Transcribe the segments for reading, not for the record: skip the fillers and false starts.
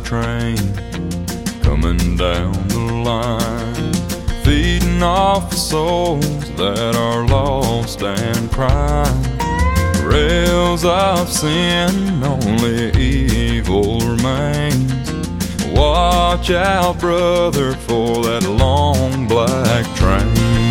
train coming down the line, feeding off the souls that are lost and crying. Rails of sin, only evil remains. Watch out, brother, for that long black train.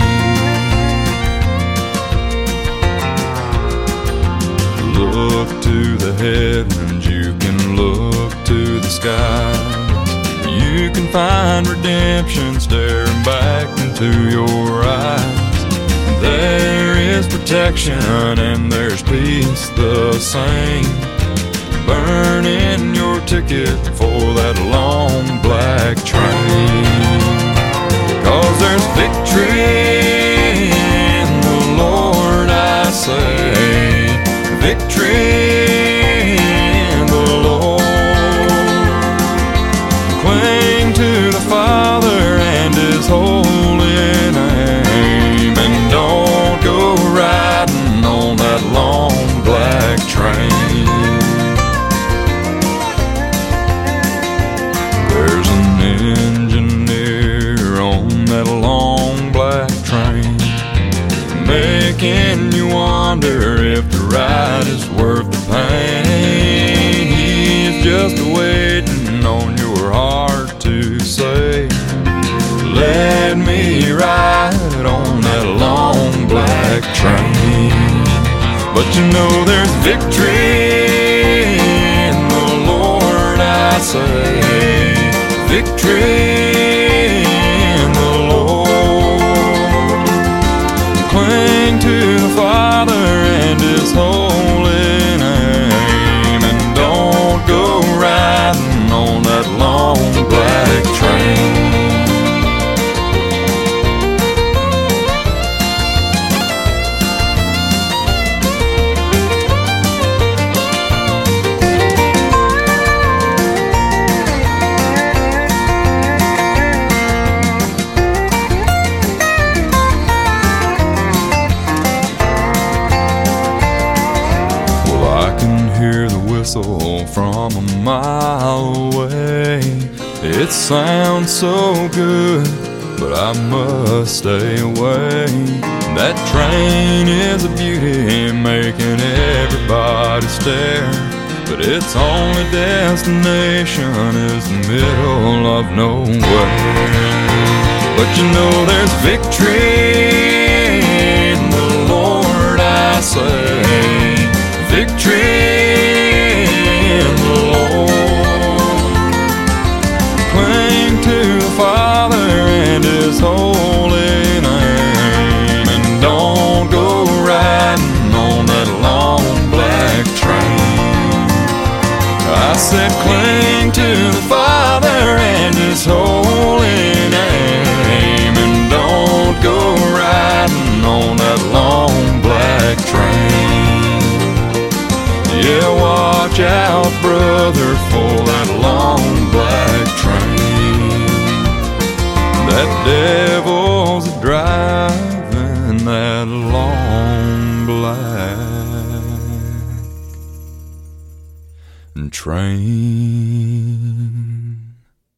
Look to the heavens, you can look to the skies. You can find redemption staring back into your eyes. There is protection and there's peace the same. Burning your ticket for that long black train. 'Cause there's victory in the Lord, I say. Victory in the Lord. Cling to the Father and His holy name, and don't go riding on that long black train. There's an engineer on that long black train, making you wonder if the ride is worth the pain. He's just waiting on your heart to say, let me ride on that long black train. But you know there's victory in the Lord, I say. Victory in the Lord. Cling to the Father and His holy name, and don't go riding on that long black train. From a mile away, it sounds so good, but I must stay away. That train is a beauty, making everybody stare, but its only destination is the middle of nowhere. But you know there's victory in the Lord, I say. Victory in the Lord. Cling to the Father and His holy name, and don't go riding on that long black train. I said cling to the Father and His holy name, and don't go riding on that long black train. Yeah, watch out, brother, for that long black train. That devil's driving that long black train.